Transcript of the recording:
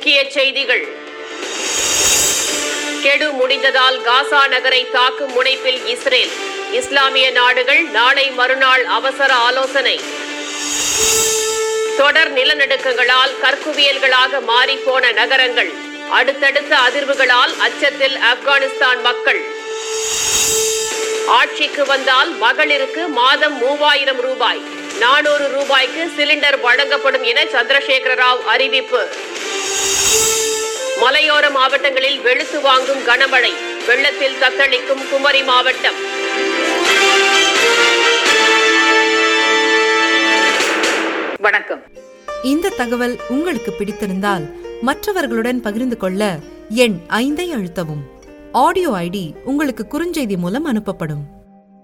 முக்கிய செய்திகள். கெடு முடிந்ததால் காசா நகரை தாக்கும் முனைப்பில் இஸ்ரேல். இஸ்லாமிய நாடுகள் நாளை மறுநாள் அவசர ஆலோசனை. தொடர் நிலநடுக்கங்களால் கற்குவியல்களாக மாறிப்போன நகரங்கள். அடுத்தடுத்த அதிர்வுகளால் அச்சத்தில் ஆப்கானிஸ்தான் மக்கள். ஆட்சிக்கு வந்தால் மகளிருக்கு மாதம் 3000 ரூபாய், 400 ரூபாய்க்கு சிலிண்டர் வழங்கப்படும் என சந்திரசேகர ராவ் அறிவிப்பு. மலையோர மாவட்டங்களில் வெளுத்து வாங்கும் கனமழை. வெள்ளத்தில் தத்தளிக்கும் குமரி மாவட்டம். வணக்கம். இந்த தகவல் உங்களுக்கு பிடித்திருந்தால் மற்றவர்களுடன் பகிர்ந்து கொள்ள எண் 5 அழுத்தவும். ஆடியோ ஐடி உங்களுக்கு குறுஞ்செய்தி மூலம் அனுப்பப்படும்.